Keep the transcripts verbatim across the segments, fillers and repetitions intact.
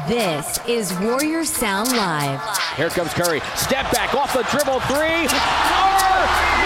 This is Warriors Sound Live. Here comes Curry. Step back off the dribble three. Are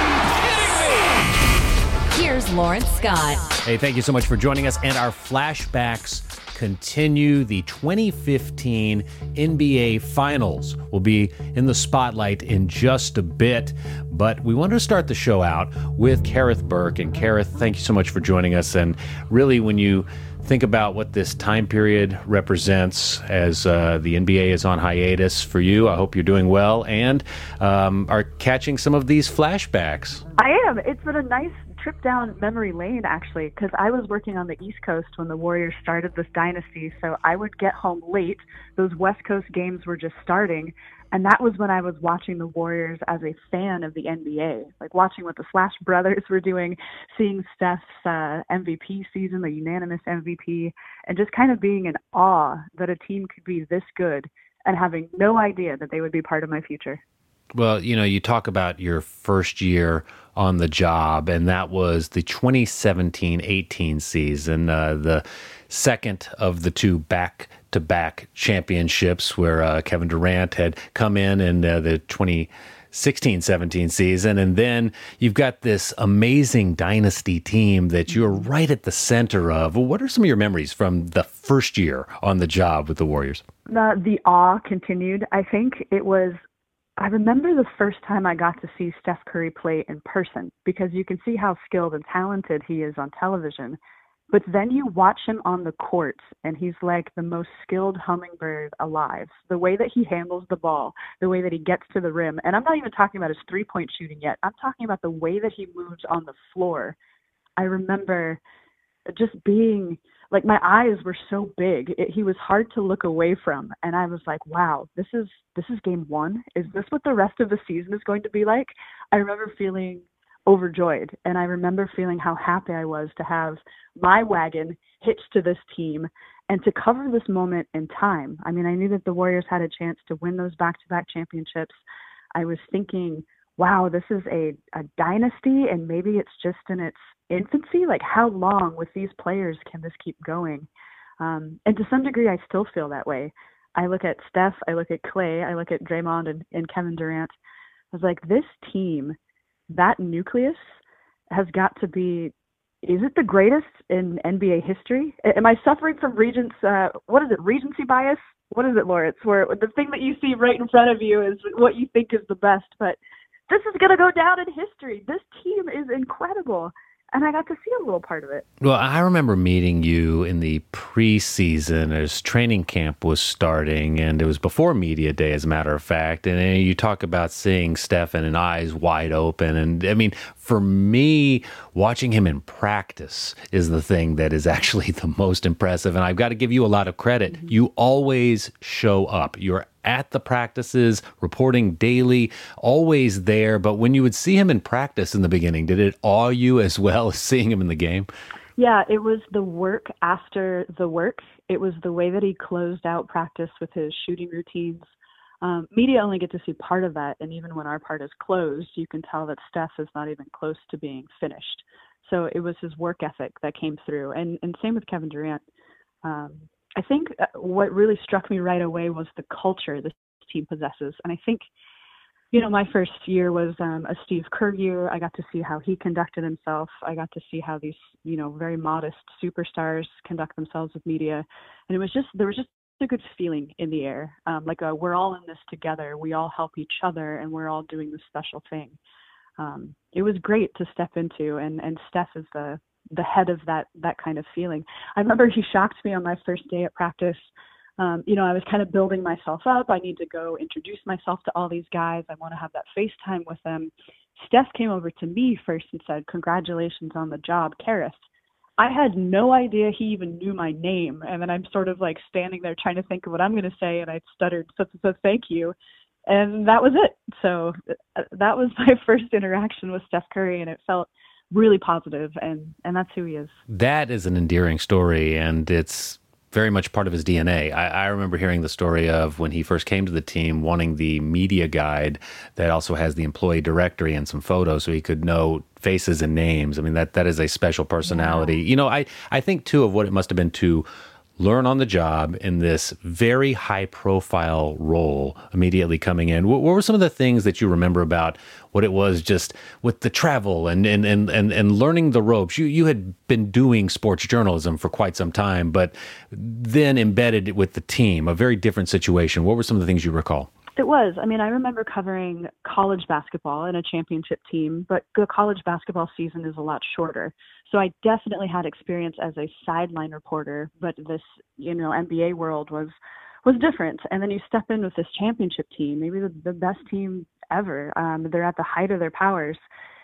you kidding me? Here's Lawrence Scott. Hey, thank you so much for joining us. And our flashbacks continue. The twenty fifteen N B A Finals will be in the spotlight in just a bit. But we wanted to start the show out with Kerith Burke. And Kerith, thank you so much for joining us. And really, when you think about what this time period represents as uh, the N B A is on hiatus for you, I hope you're doing well and um, are catching some of these flashbacks. I am. It's been a nice trip down memory lane, actually, because I was working on the East Coast when the Warriors started this dynasty, so I would get home late. Those West Coast games were just starting, and that was when I was watching the Warriors as a fan of the N B A, like watching what the Splash Brothers were doing, seeing Steph's uh, M V P season, the unanimous M V P, and just kind of being in awe that a team could be this good and having no idea that they would be part of my future. Well, you know, you talk about your first year on the job, and that was the twenty seventeen eighteen season, uh, the second of the two back-to-back championships where uh, Kevin Durant had come in in uh, the twenty sixteen seventeen season. And then you've got this amazing dynasty team that you're right at the center of. What are some of your memories from the first year on the job with the Warriors? The, the awe continued. I think it was I remember the first time I got to see Steph Curry play in person, because you can see how skilled and talented he is on television. But then you watch him on the court, and he's like the most skilled hummingbird alive. The way that he handles the ball, the way that he gets to the rim. And I'm not even talking about his three-point shooting yet. I'm talking about the way that he moves on the floor. I remember just being like, my eyes were so big. It, he was hard to look away from. And I was like, wow, this is this is game one. Is this what the rest of the season is going to be like? I remember feeling overjoyed. And I remember feeling how happy I was to have my wagon hitched to this team and to cover this moment in time. I mean, I knew that the Warriors had a chance to win those back-to-back championships. I was thinking, wow, this is a, a dynasty, and maybe it's just in its infancy. Like, how long with these players can this keep going? Um, and to some degree, I still feel that way. I look at Steph, I look at Clay, I look at Draymond and, and Kevin Durant. I was like, this team, that nucleus has got to be, is it the greatest in N B A history? Am I suffering from Regents, uh, what is it, regency bias? What is it, Lawrence? Where the thing that you see right in front of you is what you think is the best, but this is going to go down in history. This team is incredible. And I got to see a little part of it. Well, I remember meeting you in the preseason as training camp was starting, and it was before Media Day, as a matter of fact. And you talk about seeing Stephen and eyes wide open. And I mean, for me, watching him in practice is the thing that is actually the most impressive. And I've got to give you a lot of credit. Mm-hmm. You always show up. You're at the practices, reporting daily, always there. But when you would see him in practice in the beginning, did it awe you as well as seeing him in the game? Yeah, it was the work after the work. It was the way that he closed out practice with his shooting routines. Um, media only get to see part of that. And even when our part is closed, you can tell that Steph is not even close to being finished. So it was his work ethic that came through. And, and same with Kevin Durant. Um, I think what really struck me right away was the culture this team possesses. And I think, you know, my first year was um, a Steve Kerr year. I got to see how he conducted himself. I got to see how these, you know, very modest superstars conduct themselves with media. And it was just, there was just a good feeling in the air. Um, like a, we're all in this together. We all help each other, and we're all doing this special thing. Um, it was great to step into, and, and Steph is the, the head of that, that kind of feeling. I remember he shocked me on my first day at practice. Um, you know, I was kind of building myself up. I need to go introduce myself to all these guys. I want to have that FaceTime with them. Steph came over to me first and said, "Congratulations on the job, Kerith." I had no idea he even knew my name. And then I'm sort of like standing there trying to think of what I'm going to say. And I stuttered, so, so, so thank you. And that was it. So uh, that was my first interaction with Steph Curry, and it felt really positive, and and that's who he is. That is an endearing story, and it's very much part of his D N A. I, I remember hearing the story of when he first came to the team, wanting the media guide that also has the employee directory and some photos so he could know faces and names. I mean, that that is a special personality. Yeah. You know, I, I think, too, of what it must have been to learn on the job in this very high-profile role immediately coming in. What, what were some of the things that you remember about what it was just with the travel and and and and, and learning the ropes? You you had been doing sports journalism for quite some time, but then embedded with the team, a very different situation. What were some of the things you recall? It was. I mean, I remember covering college basketball and a championship team, but the college basketball season is a lot shorter. So I definitely had experience as a sideline reporter, but this, you know, N B A world was was different. And then you step in with this championship team, maybe the, the best team ever. Um, they're at the height of their powers.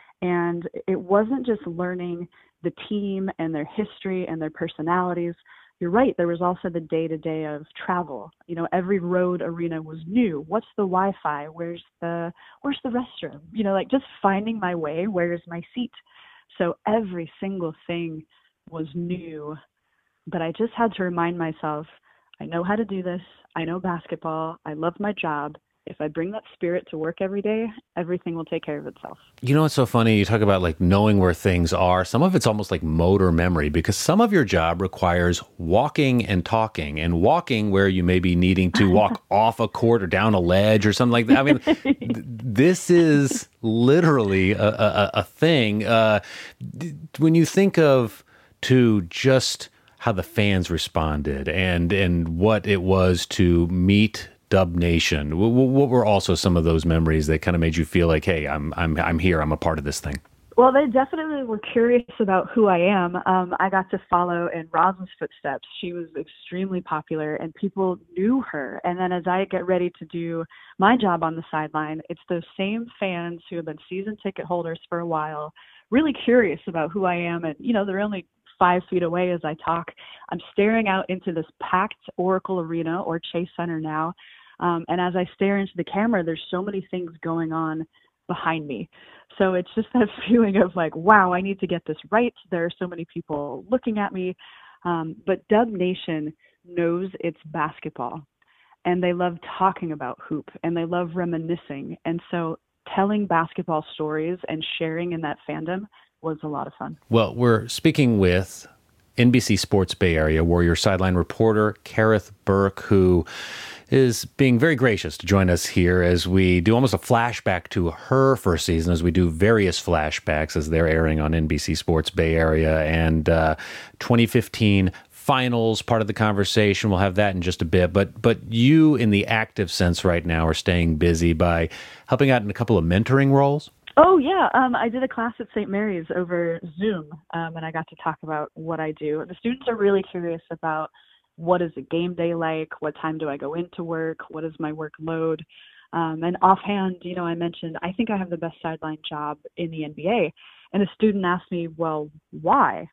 And it wasn't just learning the team and their history and their personalities. You're right. There was also the day-to-day of travel. You know, every road arena was new. What's the Wi-Fi? Where's the where's the restroom? You know, like just finding my way. Where's my seat? So every single thing was new. But I just had to remind myself, I know how to do this. I know basketball. I love my job. If I bring that spirit to work every day, everything will take care of itself. You know what's so funny? You talk about like knowing where things are. Some of it's almost like motor memory, because some of your job requires walking and talking, and walking where you may be needing to walk off a court or down a ledge or something like that. I mean, th- this is literally a, a, a thing. Uh, when you think of to just how the fans responded and and what it was to meet Dub Nation, what were also some of those memories that kind of made you feel like, hey, I'm I'm I'm here, I'm a part of this thing? Well, they definitely were curious about who I am. Um, I got to follow in Rosin's footsteps. She was extremely popular, and people knew her. And then as I get ready to do my job on the sideline, it's those same fans who have been season ticket holders for a while, really curious about who I am. And, you know, they're only five feet away as I talk. I'm staring out into this packed Oracle Arena, or Chase Center now. Um, and as I stare into the camera, there's so many things going on behind me. So it's just that feeling of like, wow, I need to get this right. There are so many people looking at me. Um, but Dub Nation knows it's basketball, and they love talking about hoop, and they love reminiscing. And so telling basketball stories and sharing in that fandom was a lot of fun. Well, we're speaking with N B C Sports Bay Area Warrior sideline reporter Kerith Burke, who is being very gracious to join us here as we do almost a flashback to her first season, as we do various flashbacks as they're airing on N B C Sports Bay Area. And uh, twenty fifteen finals, part of the conversation. We'll have that in just a bit. But but you, in the active sense right now, are staying busy by helping out in a couple of mentoring roles. Oh, yeah. Um, I did a class at Saint Mary's over Zoom, um, and I got to talk about what I do. The students are really curious about what is a game day like, what time do I go into work, what is my workload. Um, and offhand, you know, I mentioned, I think I have the best sideline job in the N B A. And a student asked me, well, why?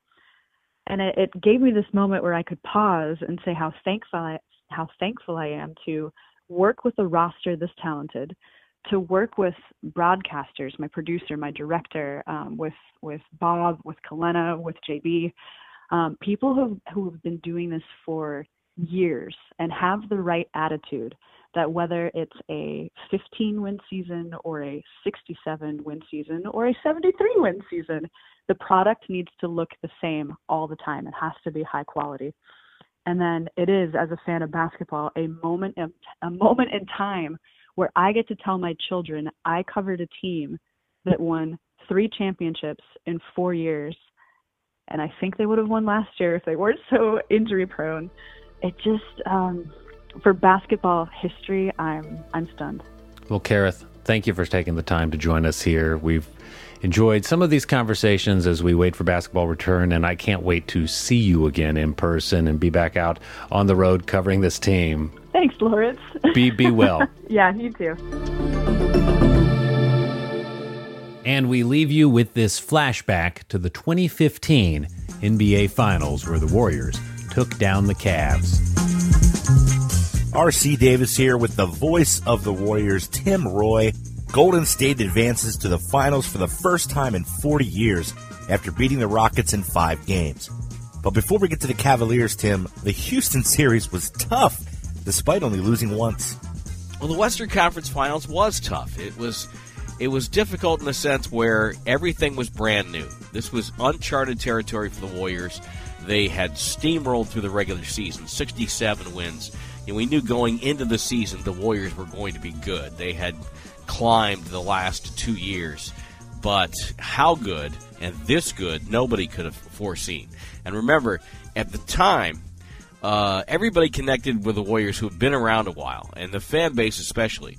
And it, it gave me this moment where I could pause and say how thankful I, how thankful I am to work with a roster this talented, to work with broadcasters, my producer, my director, um, with with Bob, with Kalena, with J B, um, people who who have been doing this for years and have the right attitude that whether it's a fifteen win season or a sixty-seven win season or a seventy-three win season, the product needs to look the same all the time. It has to be high quality. And then it is, as a fan of basketball, a moment of, a moment in time where I get to tell my children I covered a team that won three championships in four years. And I think they would have won last year if they weren't so injury prone. It just, um, for basketball history, I'm I'm stunned. Well, Kerith, thank you for taking the time to join us here. We've enjoyed some of these conversations as we wait for basketball return, and I can't wait to see you again in person and be back out on the road covering this team. Thanks, Lawrence. Be be well. Yeah, you too. And we leave you with this flashback to the twenty fifteen N B A Finals, where the Warriors took down the Cavs. R C Davis here with the voice of the Warriors, Tim Roye. Golden State advances to the finals for the first time in forty years after beating the Rockets in five games. But before we get to the Cavaliers, Tim, the Houston series was tough, despite only losing once. Well, the Western Conference Finals was tough. It was it was difficult in the sense where everything was brand new. This was uncharted territory for the Warriors. they had steamrolled through the regular season, sixty-seven wins. And we knew going into the season the Warriors were going to be good. They had climbed the last two years. But how good, and this good, nobody could have foreseen. And remember, at the time, uh, everybody connected with the Warriors who have been around a while, and the fan base especially.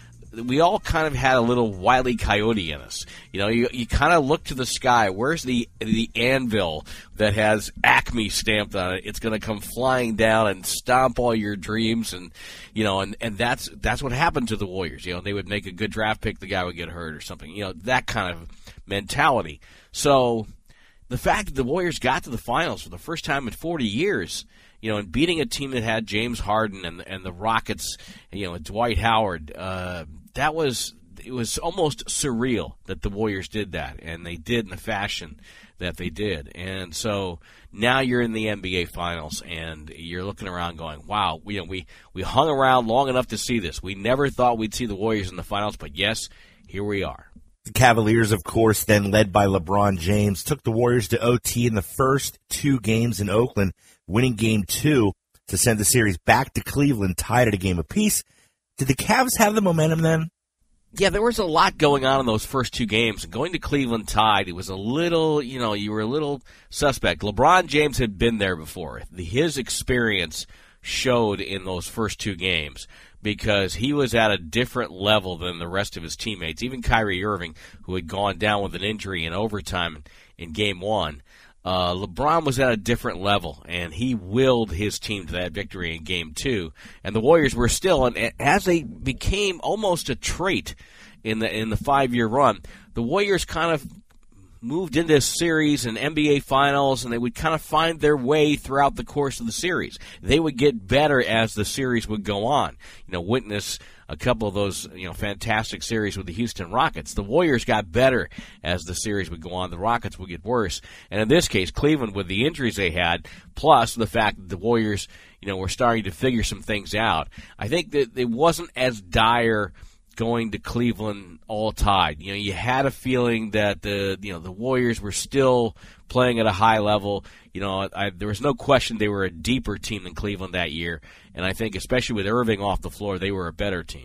We all kind of had a little Wile E. Coyote in us. You know, you, you kind of look to the sky. Where's the the anvil that has Acme stamped on it? It's going to come flying down and stomp all your dreams, and you know, and, and that's that's what happened to the Warriors. You know, they would make a good draft pick, the guy would get hurt or something. You know, that kind of mentality. So the fact that the Warriors got to the finals for the first time in forty years. You know, and beating a team that had James Harden and and the Rockets, you know, Dwight Howard, uh, that was it was almost surreal that the Warriors did that, and they did in the fashion that they did. And so now you're in the N B A Finals, and you're looking around going, wow, we, you know, we, we hung around long enough to see this. We never thought we'd see the Warriors in the finals, but yes, here we are. The Cavaliers, of course, then led by LeBron James, took the Warriors to O T in the first two games in Oakland, winning game two to send the series back to Cleveland, tied at a game apiece. Did the Cavs have the momentum then? Yeah, there was a lot going on in those first two games. Going to Cleveland tied, it was a little, you know, you were a little suspect. LeBron James had been there before. His experience showed in those first two games because he was at a different level than the rest of his teammates. Even Kyrie Irving, who had gone down with an injury in overtime in game one, Uh, LeBron was at a different level, and he willed his team to that victory in Game two. And the Warriors were still, and as they became almost a trait in the in the five-year run, the Warriors kind of moved into this series and N B A Finals, and they would kind of find their way throughout the course of the series. They would get better as the series would go on. You know, witness a couple of those, you know, fantastic series with the Houston Rockets. The Warriors got better as the series would go on. The Rockets would get worse. And in this case, Cleveland, with the injuries they had, plus the fact that the Warriors, you know, were starting to figure some things out, I think that it wasn't as dire going to Cleveland all tied. You know, you had a feeling that the, you know, the Warriors were still playing at a high level. You know, I, there was no question they were a deeper team than Cleveland that year. And I think, especially with Irving off the floor, they were a better team.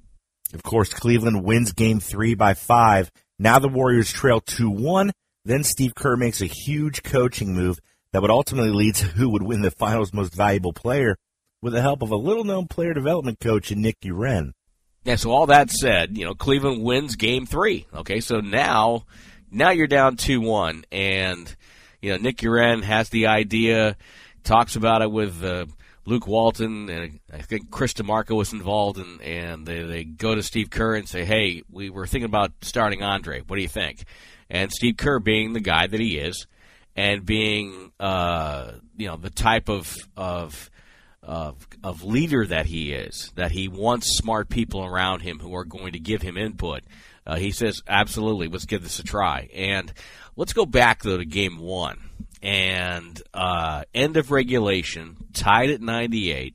Of course, Cleveland wins game three by five. Now the Warriors trail two one. Then Steve Kerr makes a huge coaching move that would ultimately lead to who would win the finals most valuable player with the help of a little-known player development coach in Nick Uren. Yeah, so all that said, you know, Cleveland wins game three. Okay, so now now you're down two one, and, you know, Nick Uren has the idea, talks about it with uh, Luke Walton, and I think Chris DeMarco was involved, and, and they, they go to Steve Kerr and say, hey, we were thinking about starting Andre. What do you think? And Steve Kerr, being the guy that he is, and being, uh, you know, the type of of Of, of leader that he is, that he wants smart people around him who are going to give him input. Uh, he says, absolutely, let's give this a try. And let's go back, though, to game one. And uh, end of regulation, tied at ninety-eight.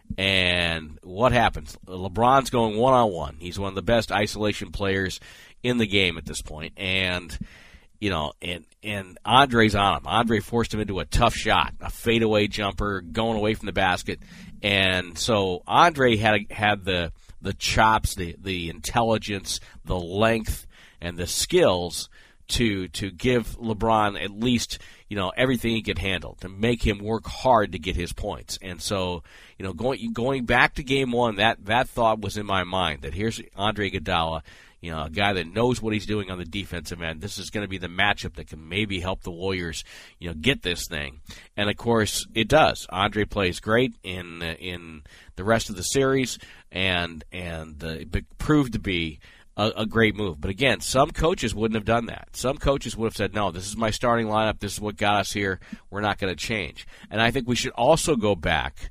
And what happens? LeBron's going one-on-one. He's one of the best isolation players in the game at this point. And You know, and, and Andre's on him. Andre forced him into a tough shot, a fadeaway jumper, going away from the basket. And so Andre had had the the chops, the, the intelligence, the length, and the skills to to give LeBron at least, you know, everything he could handle, to make him work hard to get his points. And so, you know, going going back to game one, that, that thought was in my mind, that here's Andre Iguodala, you know, a guy that knows what he's doing on the defensive end. This is going to be the matchup that can maybe help the Warriors, you know, get this thing. And, of course, it does. Andre plays great in uh, in the rest of the series, and and uh, it proved to be a, a great move. But, again, some coaches wouldn't have done that. Some coaches would have said, no, this is my starting lineup. This is what got us here. We're not going to change. And I think we should also go back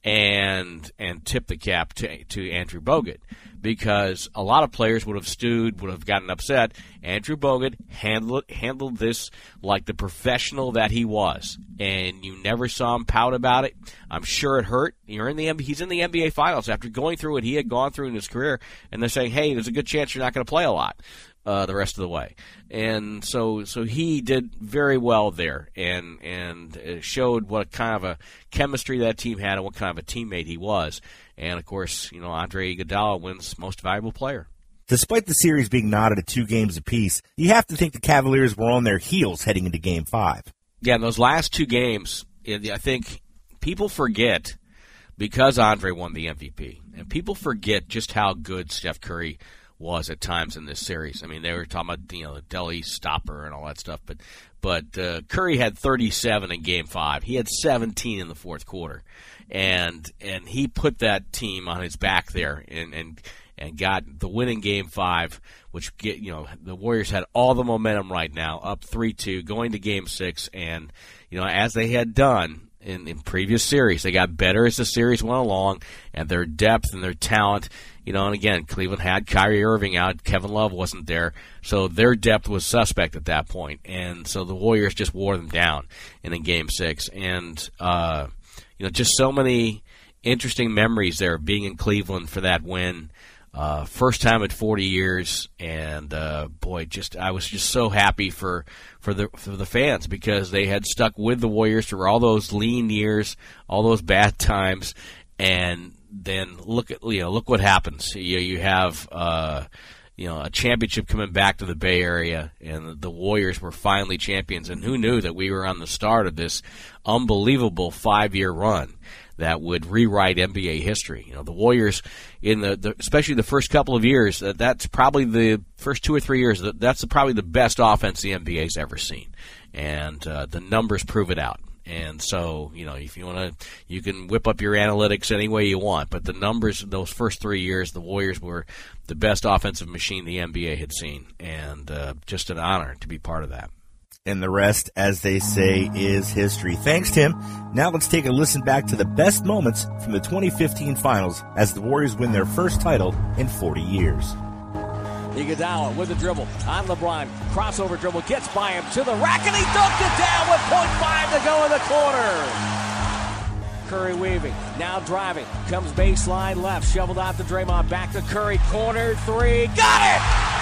and and tip the cap to, to Andrew Bogut, because a lot of players would have stewed, would have gotten upset. Andrew Bogut handled handled this like the professional that he was, and you never saw him pout about it. I'm sure it hurt. You're in the he's in the N B A Finals after going through what he had gone through in his career, and they're saying, "Hey, there's a good chance you're not going to play a lot." uh, the rest of the way. And so so he did very well there and and it showed what kind of a chemistry that team had and what kind of a teammate he was. And, of course, you know, Andre Iguodala wins Most Valuable Player. Despite the series being knotted at two games apiece, you have to think the Cavaliers were on their heels heading into Game five. Yeah, in those last two games, I think people forget, because Andre won the M V P, and people forget just how good Steph Curry was at times in this series. I mean, they were talking about, you know, the Delhi stopper and all that stuff, but but uh, Curry had thirty-seven in Game five. He had seventeen in the fourth quarter, and and he put that team on his back there and and and got the winning Game five, which, get you know, the Warriors had all the momentum right now, up three two, going to Game six, and, you know, as they had done in, in previous series, they got better as the series went along, and their depth and their talent, you know, and again, Cleveland had Kyrie Irving out, Kevin Love wasn't there, so their depth was suspect at that point, and so the Warriors just wore them down in, in Game six, and, uh, you know, just so many interesting memories there of being in Cleveland for that win. Uh, first time in forty years, and uh, boy, just I was just so happy for for the for the fans because they had stuck with the Warriors through all those lean years, all those bad times, and then look at you know look what happens. You you have uh, you know a championship coming back to the Bay Area, and the Warriors were finally champions. And who knew that we were on the start of this unbelievable five-year run that would rewrite N B A history. You know, the Warriors, in the, the especially the first couple of years, that that's probably the first two or three years, that, that's the, probably the best offense the N B A's ever seen. And uh, the numbers prove it out. And so, you know, if you want to, you can whip up your analytics any way you want, but the numbers, those first three years, the Warriors were the best offensive machine the N B A had seen. And uh, just an honor to be part of that. And the rest, as they say, is history. Thanks, Tim. Now let's take a listen back to the best moments from the twenty fifteen finals as the Warriors win their first title in forty years. Iguodala with the dribble on LeBron. Crossover dribble, gets by him to the rack, and he dunked it down with point five to go in the corner. Curry weaving, now driving, comes baseline left, shoveled out to Draymond, back to Curry, corner three, got it!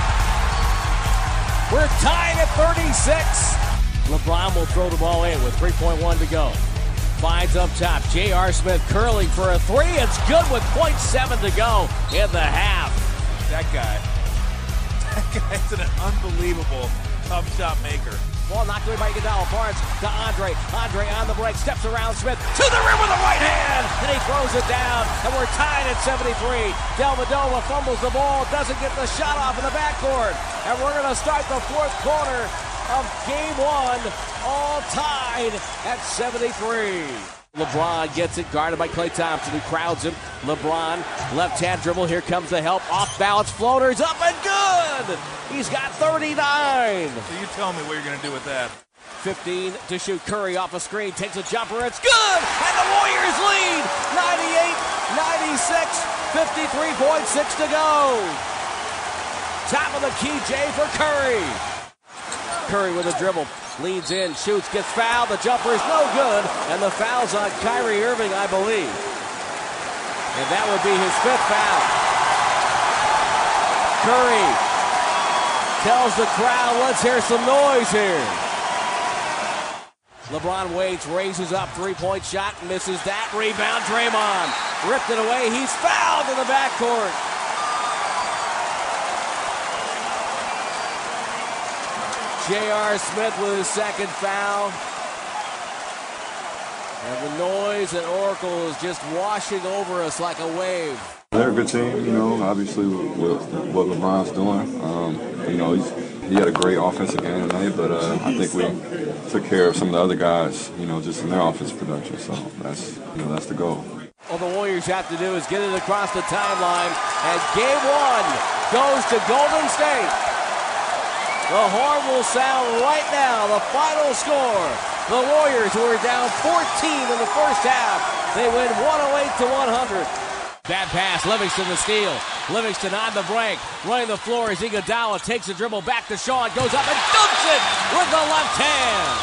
We're tying at thirty-six. LeBron will throw the ball in with three point one to go. Finds up top. J R. Smith curling for a three. It's good with point seven to go in the half. That guy. That guy's an unbelievable tough shot maker. Ball knocked away by Iguodala. Barnes to Andre. Andre on the break. Steps around Smith. To the rim with the right hand. And he throws it down. And we're tied at seventy-three. Dellavedova fumbles the ball. Doesn't get the shot off in the backcourt. And we're going to start the fourth quarter of game one. All tied at seventy-three. LeBron gets it, guarded by Klay Thompson, who crowds him. LeBron, left-hand dribble, here comes the help. Off-balance floaters, up and good! He's got thirty-nine. So you tell me what you're going to do with that. fifteen to shoot. Curry off a screen, takes a jumper, it's good! And the Warriors lead! ninety-eight ninety-six, fifty-three point six to go. Top of the key, Jay, for Curry. Curry with a dribble. Leads in, shoots, gets fouled. The jumper is no good. And the foul's on Kyrie Irving, I believe. And that would be his fifth foul. Curry tells the crowd, let's hear some noise here. LeBron waits, raises up, three-point shot, misses that. Rebound, Draymond. Ripped it away. He's fouled in the backcourt. J R. Smith with his second foul. And the noise at Oracle is just washing over us like a wave. They're a good team, you know, obviously with, with what LeBron's doing. Um, you know, he's, he had a great offensive game tonight, but uh, I think we took care of some of the other guys, you know, just in their offensive production. So that's, you know, that's the goal. All the Warriors have to do is get it across the timeline. And game one goes to Golden State. The horn will sound right now. The final score. The Warriors, who are down fourteen in the first half, they win one oh eight to one hundred. Bad pass. Livingston the steal. Livingston on the break. Running the floor as Iguodala takes the dribble back to Shaw and goes up and dunks it with the left hand.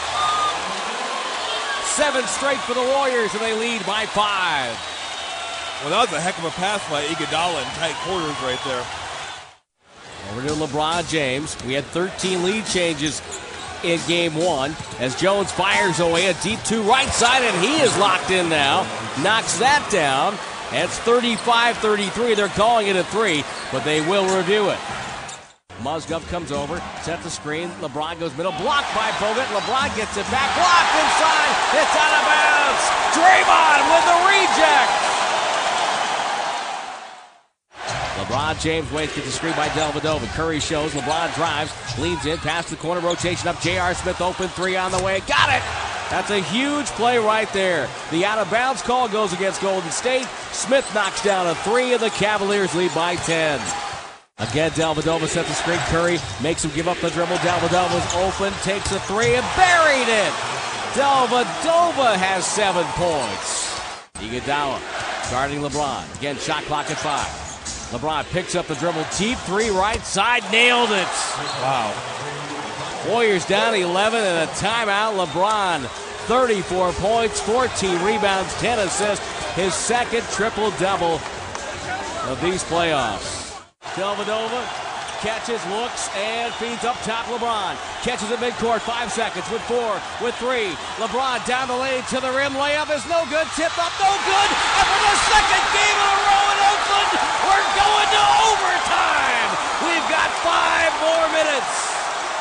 Seven straight for the Warriors, and they lead by five. Well, that was a heck of a pass by Iguodala in tight quarters right there. Over to LeBron James. We had thirteen lead changes in game one as Jones fires away a deep two right side, and he is locked in now. Knocks that down. And it's thirty-five thirty-three. They're calling it a three, but they will review it. Mozgov comes over, set the screen. LeBron goes middle, blocked by Bogut. LeBron gets it back, blocked inside. It's out of bounds. Draymond with the reject. LeBron James waits, gets the screen by Dellavedova. Curry shows, LeBron drives, leans in, past the corner, rotation up. J R. Smith open three on the way. Got it! That's a huge play right there. The out-of-bounds call goes against Golden State. Smith knocks down a three, and the Cavaliers lead by ten. Again, Dellavedova sets the screen. Curry makes him give up the dribble. Dellavedova's open, takes a three, and buried it! Dellavedova has seven points. Iguodala guarding LeBron. Again, shot clock at five. LeBron picks up the dribble, deep three, right side, nailed it. Wow. Warriors down eleven and a timeout. LeBron, thirty-four points, fourteen rebounds, ten assists. His second triple-double of these playoffs. Dellavedova catches, looks, and feeds up top LeBron. Catches at midcourt, five seconds with four, with three. LeBron down the lane to the rim. Layup is no good. Tip up, no good. And for the second game in a row in Oakland, we're going to overtime. We've got five more minutes.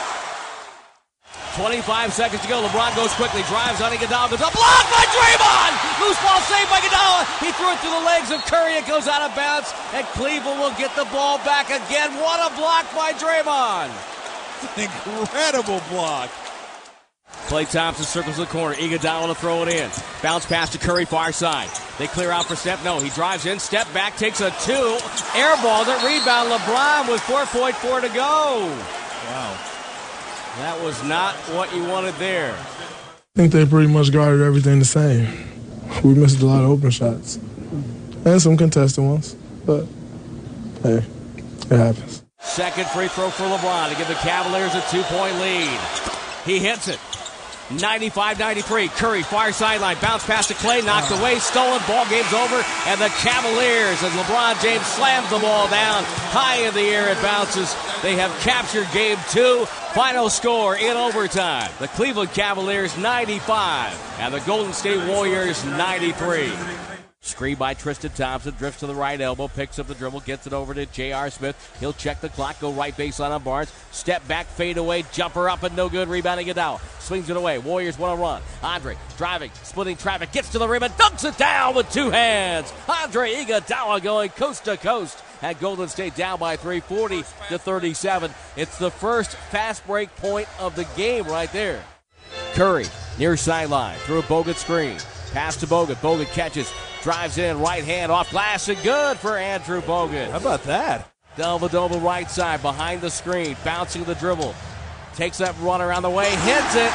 twenty-five seconds to go. LeBron goes quickly, drives on Iguodala, goes up, blocked by Draymond! Loose ball saved by Iguodala. He threw it through the legs of Curry. It goes out of bounds, and Cleveland will get the ball back again. What a block by Draymond! Incredible block. Klay Thompson circles the corner. Iguodala to throw it in. Bounce pass to Curry, far side. They clear out for Steph. No, he drives in, step back, takes a two. Airballs it, rebound LeBron with four point four to go. Wow. That was not what you wanted there. I think they pretty much guarded everything the same. We missed a lot of open shots and some contested ones, but hey, it happens. Second free throw for LeBron to give the Cavaliers a two-point lead. He hits it. ninety-five ninety-three. Curry, far sideline. Bounce pass to Klay. Knocked away. Stolen. Ball game's over. And the Cavaliers, as LeBron James slams the ball down high in the air, it bounces. They have captured game two. Final score in overtime. The Cleveland Cavaliers ninety-five and the Golden State Warriors ninety-three. Screen by Tristan Thompson, drifts to the right elbow, picks up the dribble, gets it over to J R. Smith. He'll check the clock, go right baseline on Barnes. Step back, fade away, jumper up and no good. Rebounding Iguodala. Swings it away. Warriors want to run. Andre driving, splitting traffic, gets to the rim and dunks it down with two hands. Andre Iguodala going coast to coast. And Golden State down by three, forty to thirty-seven. It's the first fast break point of the game right there. Curry, near sideline, through a Bogut screen. Pass to Bogut. Bogut catches, drives in, right hand off glass, and good for Andrew Bogut. How about that? Dellavedova right side, behind the screen, bouncing the dribble. Takes that run around the way, hits it.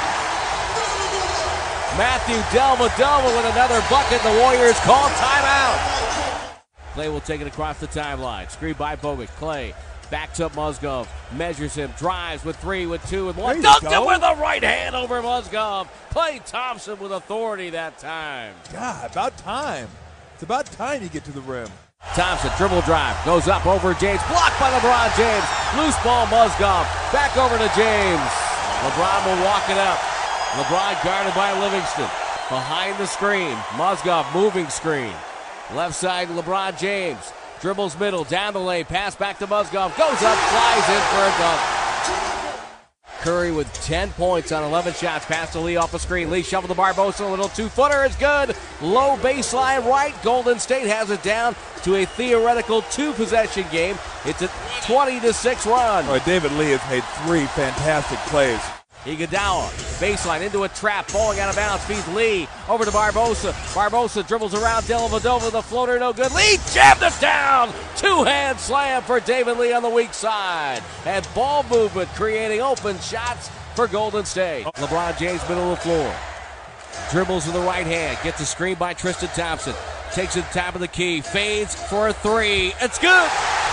Matthew Dellavedova with another bucket. The Warriors call timeout. Klay will take it across the timeline. Screen by Bogut. Klay backs up Mozgov. Measures him. Drives with three, with two, with one. Dunked it with a right hand over Mozgov. Klay Thompson with authority that time. God, about time. It's about time you get to the rim. Thompson, dribble drive. Goes up over James. Blocked by LeBron James. Loose ball Mozgov. Back over to James. LeBron will walk it up. LeBron guarded by Livingston. Behind the screen. Mozgov moving screen. Left side, LeBron James. Dribbles middle, down the lane, pass back to Mozgov. Goes up, flies in for a dunk. Curry with ten points on eleven shots. Pass to Lee off the screen. Lee shoveled the Barbosa. A little two-footer is good. Low baseline right. Golden State has it down to a theoretical two-possession game. It's a twenty to six run. All right, David Lee has made three fantastic plays. Iguodala, baseline into a trap, falling out of bounds, feeds Lee over to Barbosa. Barbosa dribbles around Dellavedova, the floater, no good. Lee jammed it down! Two-hand slam for David Lee on the weak side. And ball movement creating open shots for Golden State. LeBron James, middle of the floor. Dribbles with the right hand, gets a screen by Tristan Thompson. Takes it to the top of the key, fades for a three. It's good!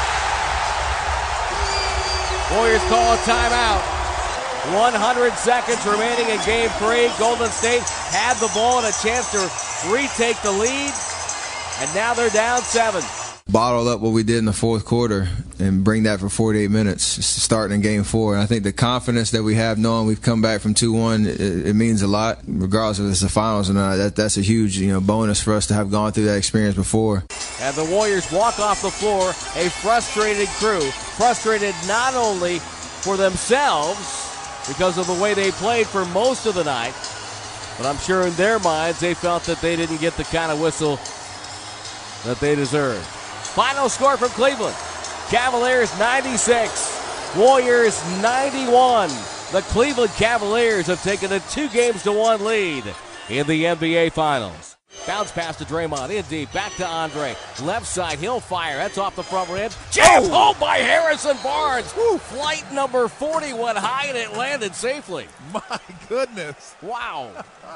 Warriors call a timeout. one hundred seconds remaining in game three. Golden State had the ball and a chance to retake the lead, and now they're down seven. bottle up what we did in the fourth quarter and bring that for forty-eight minutes, starting in game four. And I think the confidence that we have knowing we've come back from two one, it, it means a lot, regardless if it's the finals or not. That, that's a huge, you know, bonus for us to have gone through that experience before. And the Warriors walk off the floor, a frustrated crew, frustrated not only for themselves because of the way they played for most of the night, but I'm sure in their minds they felt that they didn't get the kind of whistle that they deserved. Final score from Cleveland: Cavaliers ninety-six, Warriors ninety-one. The Cleveland Cavaliers have taken a two games to one lead in the N B A Finals. Bounce pass to Draymond, in deep, back to Andre. Left side, he'll fire. That's off the front rim. Jam home by Harrison Barnes. Woo. Flight number forty went high and it landed safely. My goodness. Wow.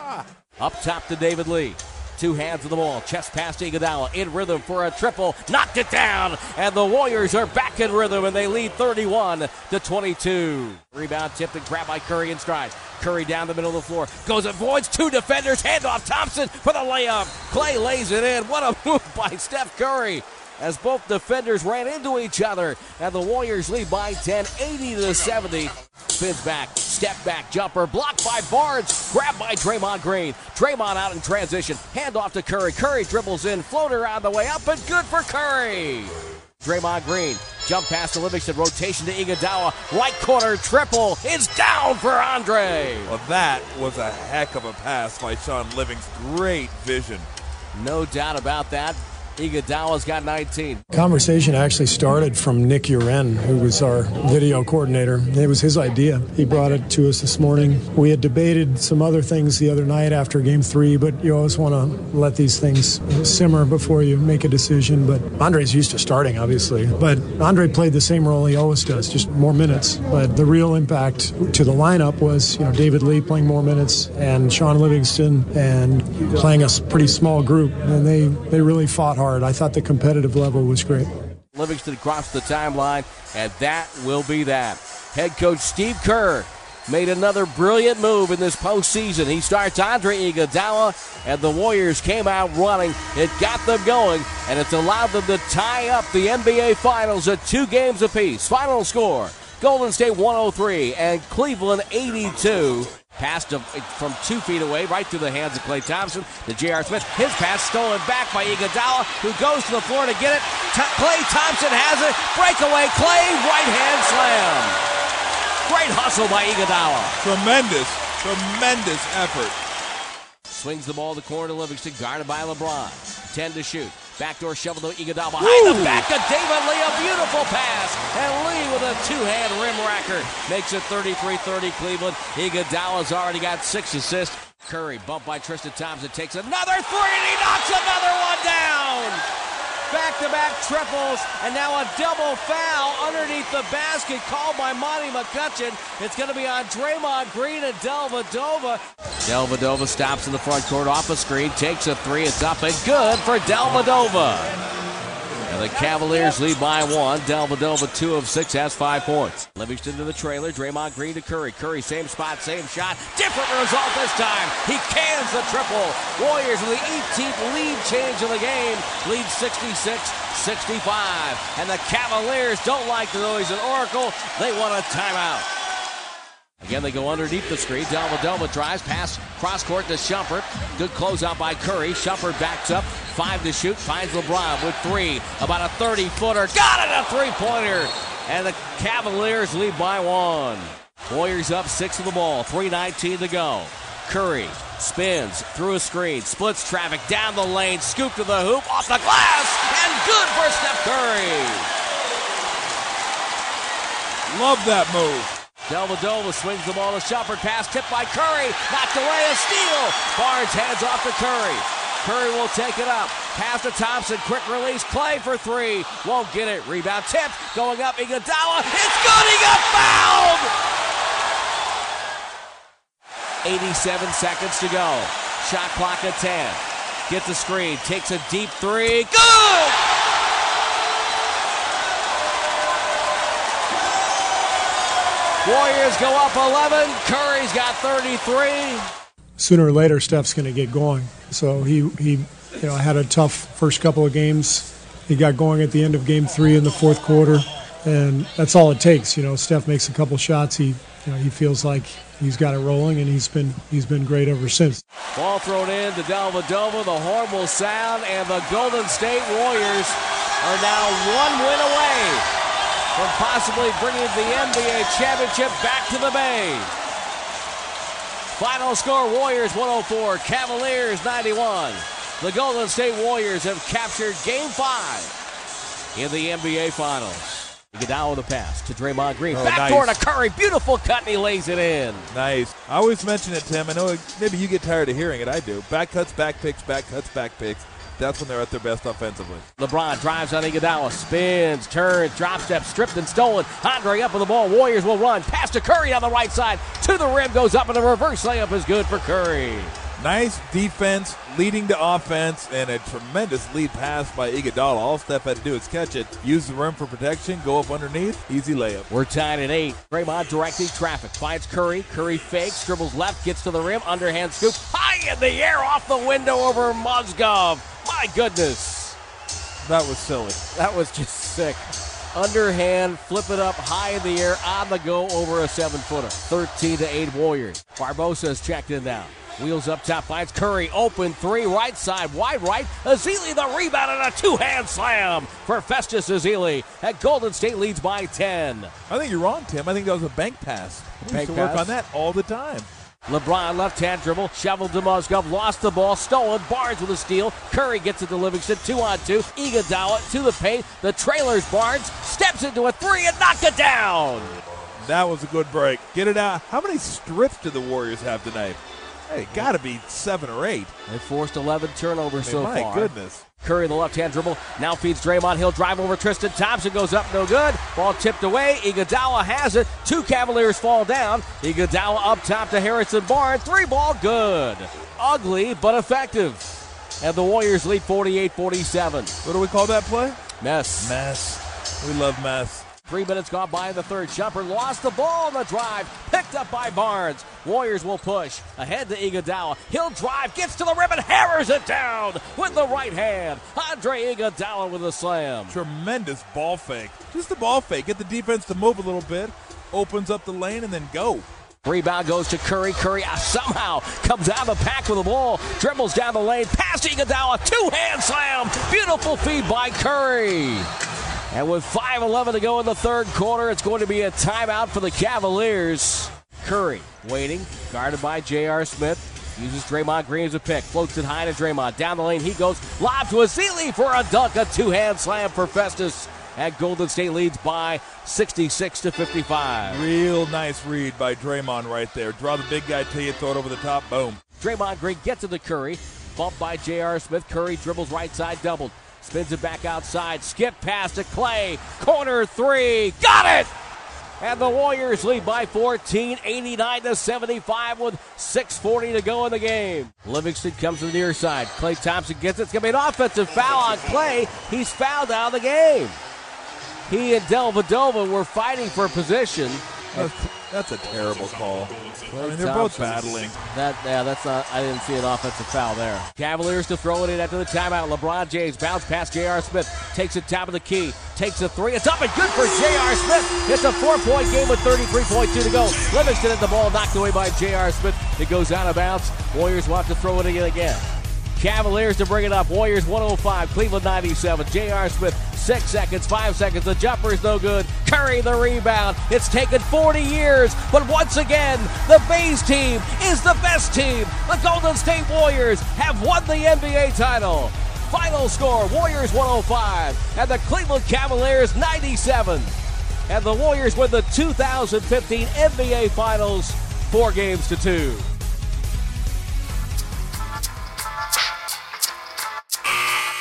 Up top to David Lee. Two hands of the ball. Chest pass to Iguodala. In rhythm for a triple. Knocked it down. And the Warriors are back in rhythm and they lead thirty-one to twenty-two. Rebound tipped and grabbed by Curry in stride. Curry down the middle of the floor. Goes avoids two defenders. Handoff Thompson for the layup. Clay lays it in. What a move by Steph Curry as both defenders ran into each other. And the Warriors lead by ten, eighty to seventy. Spins back, step back, jumper, blocked by Barnes, grabbed by Draymond Green. Draymond out in transition, handoff to Curry. Curry dribbles in, floater on the way up, and good for Curry. Draymond Green, jump pass to Livingston, rotation to Iguodala, right corner triple, it's down for Andre. Well, that was a heck of a pass by Sean Livingston. Great vision. No doubt about that. Iguodala's got nineteen. Conversation actually started from Nick Uren, who was our video coordinator. It was his idea. He brought it to us this morning. We had debated some other things the other night after game three, but you always want to let these things simmer before you make a decision. But Andre's used to starting, obviously. But Andre played the same role he always does, just more minutes. But the real impact to the lineup was, you know, David Lee playing more minutes and Sean Livingston and playing a pretty small group. And they, they really fought hard. I thought the competitive level was great. Livingston crossed the timeline, and that will be that. Head coach Steve Kerr made another brilliant move in this postseason. He starts Andre Iguodala, and the Warriors came out running. It got them going, and it's allowed them to tie up the N B A Finals at two games apiece. Final score, Golden State one oh three and Cleveland eighty-two. Pass to, from two feet away, right through the hands of Klay Thompson to J R. Smith. His pass stolen back by Iguodala, who goes to the floor to get it. T- Klay Thompson has it. Breakaway, Klay, right hand slam. Great hustle by Iguodala. Tremendous, tremendous effort. Swings the ball to the corner to Livingston, guarded by LeBron. ten to shoot. Backdoor shovel to Iguodala. Behind Ooh. the back to David Lee. A beautiful pass. And Lee with a two-hand rim racker makes it thirty-three thirty Cleveland. Iguodala's already got six assists. Curry bumped by Tristan Thompson. Takes another three and he knocks another one down. Back-to-back triples, and now a double foul underneath the basket called by Monty McCutcheon. It's going to be on Draymond Green and Dellavedova. Dellavedova stops in the front court off a screen, takes a three, it's up and good for Dellavedova. And the Cavaliers lead by one. Dellavedova, two of six, has five points. Livingston to the trailer. Draymond Green to Curry. Curry, same spot, same shot. Different result this time. He cans the triple. Warriors with the eighteenth lead change of the game. Lead sixty-six sixty-five. And the Cavaliers don't like the noise at Oracle. They want a timeout. Again, they go underneath the screen. Dellavedova drives, pass, cross-court to Shumpert. Good closeout by Curry. Shumpert backs up, five to shoot, finds LeBron with three. About a thirty-footer. Got it, a three-pointer. And the Cavaliers lead by one. Warriors up six of the ball, three nineteen to go. Curry spins through a screen, splits traffic down the lane, scoop to the hoop, off the glass, and good for Steph Curry. Love that move. Dellavedova swings the ball to Shumpert. Pass tipped by Curry. Knocked away, a steal. Barnes hands off to Curry. Curry will take it up. Pass to Thompson. Quick release. Clay for three. Won't get it. Rebound tipped. Going up. Iguodala. It's good. He got fouled. eighty-seven seconds to go. Shot clock at ten. Gets the screen. Takes a deep three. Good! Warriors go up eleven. Curry's got thirty-three. Sooner or later, Steph's going to get going. So he, he, you know, had a tough first couple of games He got going at the end of game three in the fourth quarter, and that's all it takes. You know, Steph makes a couple shots. He, you know, he feels like he's got it rolling, and he's been he's been great ever since. Ball thrown in to Dellavedova. The horn will sound, and the Golden State Warriors are now one win away from possibly bringing the N B A championship back to the Bay. Final score, Warriors one oh four, Cavaliers ninety-one. The Golden State Warriors have captured Game five in the N B A Finals. Iguodala with the pass to Draymond Green. Oh, Backdoor nice. to Curry. Beautiful cut, and he lays it in. Nice. I always mention it, Tim. I know maybe you get tired of hearing it. I do. Back cuts, back picks, back cuts, back picks. That's when they're at their best offensively. LeBron drives on Iguodala, spins, turns, drop step, stripped and stolen. Andre up with the ball. Warriors will run. Pass to Curry on the right side. To the rim, goes up, and a reverse layup is good for Curry. Nice defense, leading to offense, and a tremendous lead pass by Iguodala. All Steph had to do is catch it, use the rim for protection, go up underneath, easy layup. We're tied at eight. Draymond directing traffic. Finds Curry. Curry fakes, dribbles left, gets to the rim, underhand scoop. High in the air, off the window over Mozgov. My goodness. That was silly. That was just sick. Underhand, flip it up high in the air, on the go over a seven-footer. thirteen to eight Warriors. Barbosa's checked in now. Wheels up top, finds Curry, open three, right side, wide right. Ezeli the rebound and a two-hand slam for Festus Ezeli. And Golden State leads by ten. I think you're wrong, Tim. I think that was a bank pass. We Bank used to work pass? on that all the time. LeBron left-hand dribble, shoveled to Mozgov, lost the ball, stolen. Barnes with a steal. Curry gets it to Livingston, two on two. Iguodala to the paint. The trailer's Barnes steps into a three and knocks it down. That was a good break. Get it out. How many strips do the Warriors have tonight? Hey, got to be seven or eight. They forced eleven turnovers I mean, so my far. My goodness. Curry, the left-hand dribble, now feeds Draymond. He'll drive over Tristan Thompson, goes up, no good. Ball tipped away. Iguodala has it. Two Cavaliers fall down. Iguodala up top to Harrison Barnes. Three ball, good. Ugly, but effective. And the Warriors lead forty-eight forty-seven. What do we call that play? Mess. Mess. We love mess. Three minutes gone by in the third. Jumper lost the ball on the drive. Picked up by Barnes. Warriors will push. Ahead to Iguodala. He'll drive. Gets to the rim and hammers it down with the right hand. Andre Iguodala with a slam. Tremendous ball fake. Just the ball fake. Get the defense to move a little bit. Opens up the lane and then go. Rebound goes to Curry. Curry somehow comes out of the pack with the ball. Dribbles down the lane. Past Iguodala. Two-hand slam. Beautiful feed by Curry. And with five eleven to go in the third quarter, it's going to be a timeout for the Cavaliers. Curry waiting, guarded by J R. Smith. Uses Draymond Green as a pick. Floats it high to Draymond. Down the lane he goes. Lob to Ezeli for a dunk. A two-hand slam for Festus. And Golden State leads by sixty-six to fifty-five. Real nice read by Draymond right there. Draw the big guy to you, throw it over the top, boom. Draymond Green gets to the Curry. Bumped by J R. Smith. Curry dribbles right side, doubled. Spins it back outside. Skip pass to Clay. Corner three. Got it! And the Warriors lead by fourteen, eighty-nine to seventy-five with six forty to go in the game. Livingston comes to the near side. Klay Thompson gets it. It's going to be an offensive foul on Clay. He's fouled out of the game. He and Dellavedova were fighting for position. That's, that's a terrible call. I mean, they're Thompson. both battling. That, yeah, that's not. I didn't see an offensive foul there. Cavaliers to throw it in after the timeout. LeBron James bounce past J R. Smith. Takes it top of the key. Takes a three. It's up and good for J R. Smith. It's a four-point game with thirty-three point two to go. Livingston at the ball knocked away by J R. Smith. It goes out of bounds. Warriors want to throw it in again. Cavaliers to bring it up. Warriors one oh five, Cleveland ninety-seven. J R. Smith, six seconds, five seconds. The jumper's no good. Curry the rebound. It's taken forty years, but once again, the Bays team is the best team. The Golden State Warriors have won the N B A title. Final score, Warriors one oh five, and the Cleveland Cavaliers ninety-seven. And the Warriors win the two thousand fifteen N B A Finals, four games to two.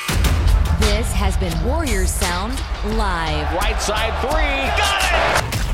This has been Warriors Sound Live. Right side three, got it!